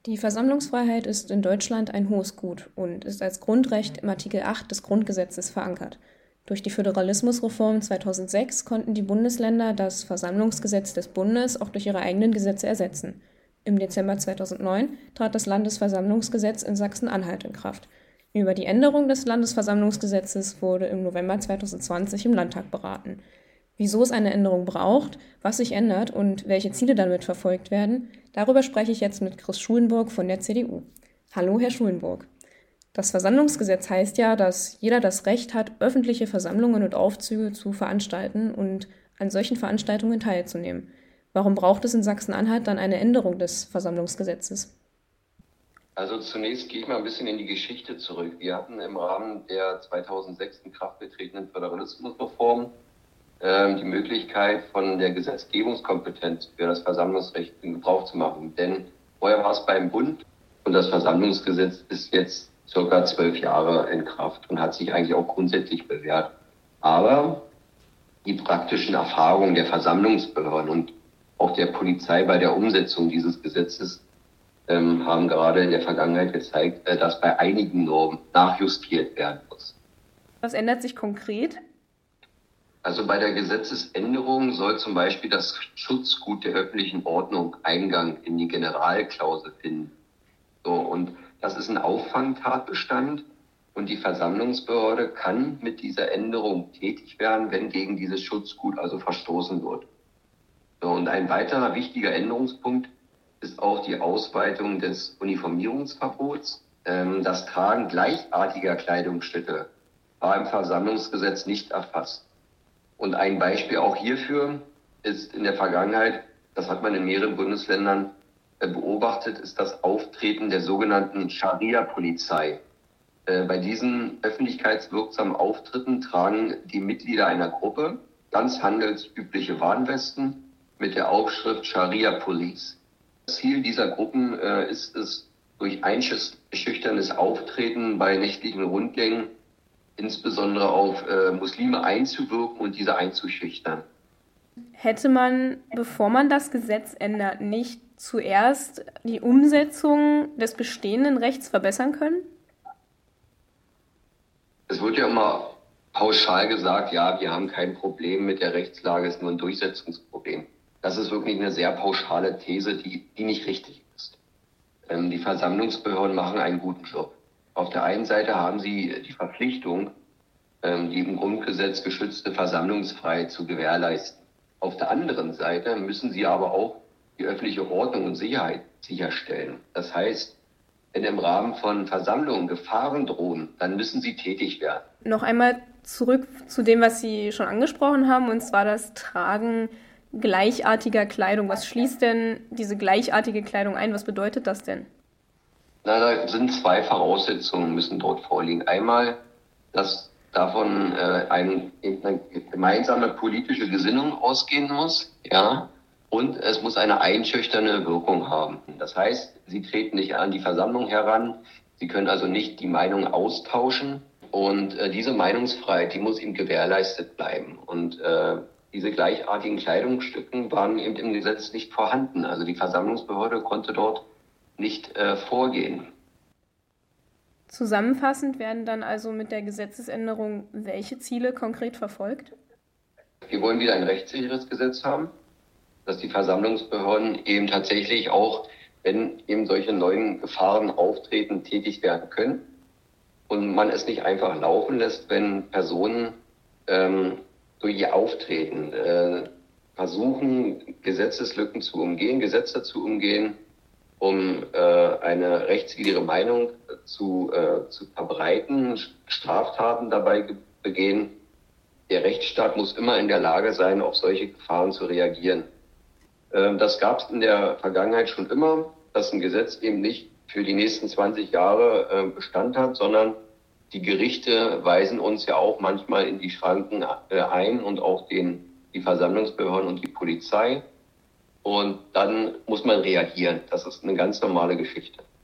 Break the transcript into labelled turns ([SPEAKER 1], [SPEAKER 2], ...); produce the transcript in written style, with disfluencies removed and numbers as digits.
[SPEAKER 1] Die Versammlungsfreiheit ist in Deutschland ein hohes Gut und ist als Grundrecht im Artikel 8 des Grundgesetzes verankert. Durch die Föderalismusreform 2006 konnten die Bundesländer das Versammlungsgesetz des Bundes auch durch ihre eigenen Gesetze ersetzen. Im Dezember 2009 trat das Landesversammlungsgesetz in Sachsen-Anhalt in Kraft. Über die Änderung des Landesversammlungsgesetzes wurde im November 2020 im Landtag beraten. Wieso es eine Änderung braucht, was sich ändert und welche Ziele damit verfolgt werden, darüber spreche ich jetzt mit Chris Schulenburg von der CDU. Hallo, Herr Schulenburg. Das Versammlungsgesetz heißt ja, dass jeder das Recht hat, öffentliche Versammlungen und Aufzüge zu veranstalten und an solchen Veranstaltungen teilzunehmen. Warum braucht es in Sachsen-Anhalt dann eine Änderung des Versammlungsgesetzes?
[SPEAKER 2] Also zunächst gehe ich mal ein bisschen in die Geschichte zurück. Wir hatten im Rahmen der 2006 in Kraft getretenen Föderalismusreform die Möglichkeit, von der Gesetzgebungskompetenz für das Versammlungsrecht in Gebrauch zu machen. Denn vorher war es beim Bund und das Versammlungsgesetz ist jetzt circa 12 Jahre in Kraft und hat sich eigentlich auch grundsätzlich bewährt. Aber die praktischen Erfahrungen der Versammlungsbehörden und auch der Polizei bei der Umsetzung dieses Gesetzes haben gerade in der Vergangenheit gezeigt, dass bei einigen Normen nachjustiert werden muss.
[SPEAKER 1] Was ändert sich konkret?
[SPEAKER 2] Also bei der Gesetzesänderung soll zum Beispiel das Schutzgut der öffentlichen Ordnung Eingang in die Generalklausel finden. So, und das ist ein Auffangtatbestand und die Versammlungsbehörde kann mit dieser Änderung tätig werden, wenn gegen dieses Schutzgut also verstoßen wird. So, und ein weiterer wichtiger Änderungspunkt ist auch die Ausweitung des Uniformierungsverbots. Das Tragen gleichartiger Kleidungsstücke war im Versammlungsgesetz nicht erfasst. Und ein Beispiel auch hierfür ist in der Vergangenheit, das hat man in mehreren Bundesländern beobachtet, ist das Auftreten der sogenannten Scharia-Polizei. Bei diesen öffentlichkeitswirksamen Auftritten tragen die Mitglieder einer Gruppe ganz handelsübliche Warnwesten mit der Aufschrift Scharia Police. Das Ziel dieser Gruppen ist es, durch einschüchterndes Auftreten bei nächtlichen Rundgängen insbesondere auf Muslime einzuwirken und diese einzuschüchtern.
[SPEAKER 1] Hätte man, bevor man das Gesetz ändert, nicht zuerst die Umsetzung des bestehenden Rechts verbessern können?
[SPEAKER 2] Es wird ja immer pauschal gesagt, ja, wir haben kein Problem mit der Rechtslage, es ist nur ein Durchsetzungsproblem. Das ist wirklich eine sehr pauschale These, die nicht richtig ist. Die Versammlungsbehörden machen einen guten Job. Auf der einen Seite haben sie die Verpflichtung, die im Grundgesetz geschützte Versammlungsfreiheit zu gewährleisten. Auf der anderen Seite müssen sie aber auch die öffentliche Ordnung und Sicherheit sicherstellen. Das heißt, wenn im Rahmen von Versammlungen Gefahren drohen, dann müssen sie tätig werden.
[SPEAKER 1] Noch einmal zurück zu dem, was Sie schon angesprochen haben, und zwar das Tragen gleichartiger Kleidung. Was schließt denn diese gleichartige Kleidung ein? Was bedeutet das denn?
[SPEAKER 2] Na, da sind zwei Voraussetzungen, müssen dort vorliegen. Einmal, dass davon eine gemeinsame politische Gesinnung ausgehen muss, ja, und es muss eine einschüchternde Wirkung haben. Das heißt, sie treten nicht an die Versammlung heran, sie können also nicht die Meinung austauschen und diese Meinungsfreiheit, die muss ihm gewährleistet bleiben. Und diese gleichartigen Kleidungsstücken waren eben im Gesetz nicht vorhanden. Also die Versammlungsbehörde konnte dort nicht vorgehen.
[SPEAKER 1] Zusammenfassend werden dann also mit der Gesetzesänderung welche Ziele konkret verfolgt?
[SPEAKER 2] Wir wollen wieder ein rechtssicheres Gesetz haben, dass die Versammlungsbehörden eben tatsächlich auch, wenn eben solche neuen Gefahren auftreten, tätig werden können und man es nicht einfach laufen lässt, wenn Personen durch ihr Auftreten versuchen, Gesetzeslücken zu umgehen, Gesetze zu umgehen, um eine rechtswidrige Meinung zu verbreiten, Straftaten dabei begehen. Der Rechtsstaat muss immer in der Lage sein, auf solche Gefahren zu reagieren. Das gab es in der Vergangenheit schon immer, dass ein Gesetz eben nicht für die nächsten 20 Jahre Bestand hat, sondern die Gerichte weisen uns ja auch manchmal in die Schranken ein und auch die Versammlungsbehörden und die Polizei. Und dann muss man reagieren. Das ist eine ganz normale Geschichte.